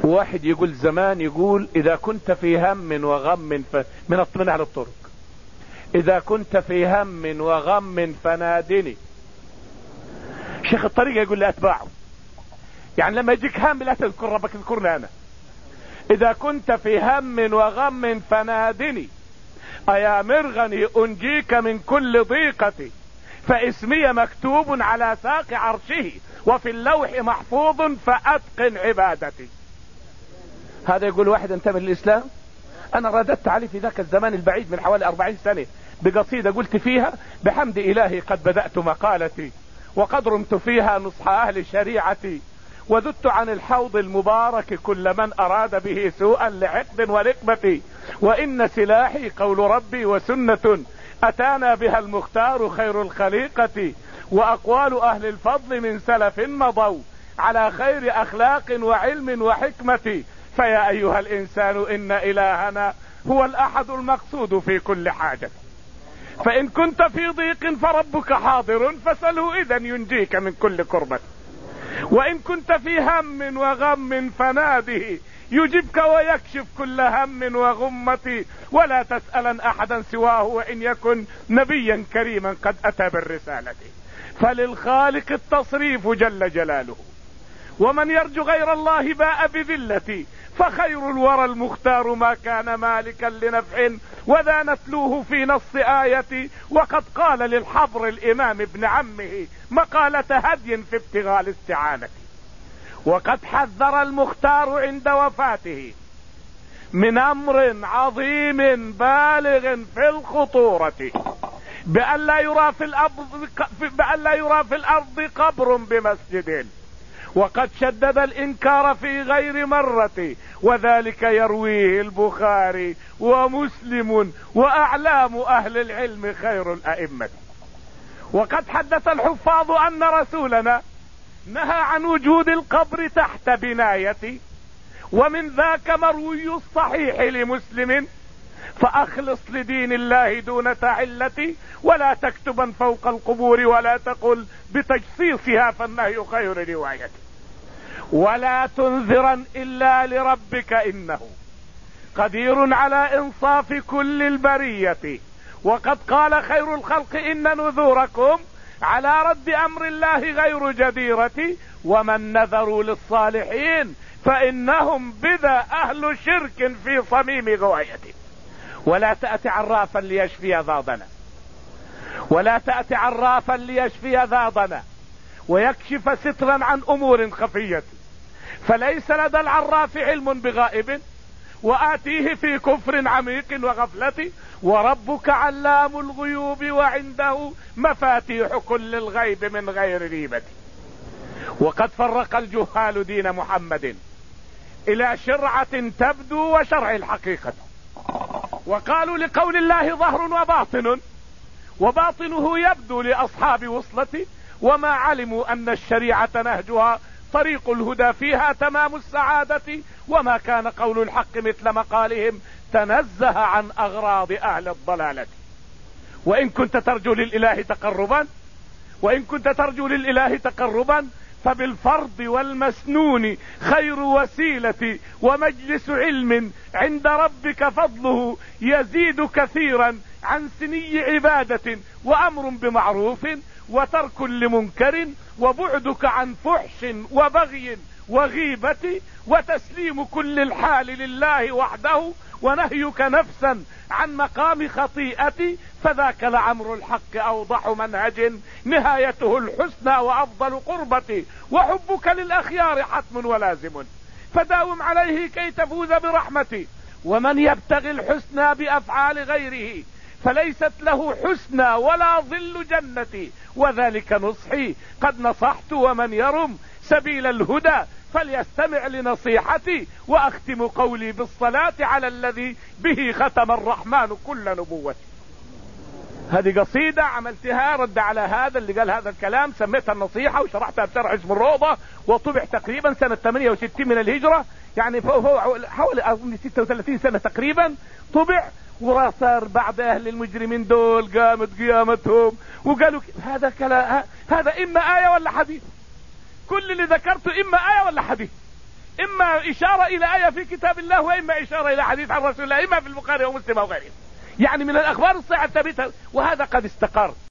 واحد يقول زمان، يقول اذا كنت في هم وغم من اهل الطرق، اذا كنت في هم وغم فنادني. شيخ الطريقة يقول لأتباعه، يعني لما يجيك هم لا تذكر ربك، اذكرني انا. اذا كنت في هم وغم فنادني، ايا مرغني انجيك من كل ضيقتي، فاسمي مكتوب على ساق عرشه، وفي اللوح محفوظ فاتقن عبادتي. هذا يقول واحد انتمي للاسلام. انا رددت عليه في ذاك الزمان البعيد من حوالي 40 سنة بقصيدة قلت فيها: بحمد الهي قد بدأت مقالتي، وقد رمت فيها نصح اهل شريعتي، وذدت عن الحوض المبارك كل من اراد به سوءا لعقد ورقبة، وان سلاحي قول ربي وسنة اتانا بها المختار خير الخليقة، واقوال اهل الفضل من سلف مضوا على خير اخلاق وعلم وحكمة. فيا ايها الانسان ان الهنا هو الاحد المقصود في كل حاجة، فان كنت في ضيق فربك حاضر، فسله اذا ينجيك من كل كربة، وان كنت في هم وغم فناده يجبك ويكشف كل هم وغمة، ولا تسألا احدا سواه وان يكن نبيا كريما قد اتى بالرسالة، فللخالق التصريف جل جلاله، ومن يرجو غير الله باء بذلتي، فخير الورى المختار ما كان مالكا لنفع، وذا نتلوه في نص آيتي، وقد قال للحبر الامام ابن عمه مقالة هدي في ابتغاء الاستعانة، وقد حذر المختار عند وفاته من امر عظيم بالغ في الخطورة، بأن لا يرى في الارض قبر بمسجد، وقد شدد الانكار في غير مرة، وذلك يرويه البخاري ومسلم واعلام اهل العلم خير الائمة. وقد حدث الحفاظ ان رسولنا نهى عن وجود القبر تحت بناية، ومن ذاك مروي الصحيح لمسلم: فاخلص لدين الله دون تعلة، ولا تكتبا فوق القبور، ولا تقل بتجصيصها فالنهي خير رواية، ولا تنذرا الا لربك انه قدير على انصاف كل البرية، وقد قال خير الخلق ان نذوركم على رد امر الله غير جديرة، ومن نذروا للصالحين فانهم بذا اهل شرك في صميم غواية. ولا تأتي عرافا ليشفي ضادنا، ولا تأتي عرافا ليشفي ضادنا ويكشف سترا عن امور خفية، فليس لدى العراف علم بغائب، وآتيه في كفر عميق وغفلة، وربك علام الغيوب وعنده مفاتيح كل الغيب من غير ريبة. وقد فرق الجهال دين محمد الى شرعة تبدو وشرع الحقيقة، وقالوا لقول الله ظهر وباطن، وباطنه يبدو لاصحاب وصلة، وما علموا ان الشريعة نهجها طريق الهدى فيها تمام السعادة، وما كان قول الحق مثل مقالهم تنزه عن اغراض اهل الضلالة. وان كنت ترجو للاله تقربا فبالفرض والمسنون خير وسيلة، ومجلس علم عند ربك فضله يزيد كثيرا عن سني عبادة، وامر بمعروف وترك لمنكر، وبعدك عن فحش وبغي وغيبة، وتسليم كل الحال لله وحده، ونهيك نفسا عن مقام خطيئة، فذاك لعمر الحق اوضح منهج نهايته الحسنى وافضل قربة، وحبك للاخيار حتم ولازم، فداوم عليه كي تفوز برحمتي، ومن يبتغي الحسنى بافعال غيره فليست له حسنى ولا ظل جنتي، وذلك نصحي قد نصحت، ومن يرم سبيل الهدى فليستمع لنصيحتي، واختم قولي بالصلاة على الذي به ختم الرحمن كل نبوتي. هذه قصيدة عملتها رد على هذا اللي قال هذا الكلام، سميتها النصيحة وشرحتها بشرح اسم الروضة، وطبع تقريبا سنة 68 من الهجرة، يعني حوالي 36 سنة تقريبا طبع، وصار بعد اهل المجرمين دول قامت قيامتهم وقالوا هذا كلام، هذا اما آية ولا حديث، كل اللي ذكرته اما آية ولا حديث. اما اشارة الى آية في كتاب الله، واما اشارة الى حديث عن رسول الله، اما في البخاري ومسلم او غيره، يعني من الاخبار الصحيحة الثابتة، وهذا قد استقر.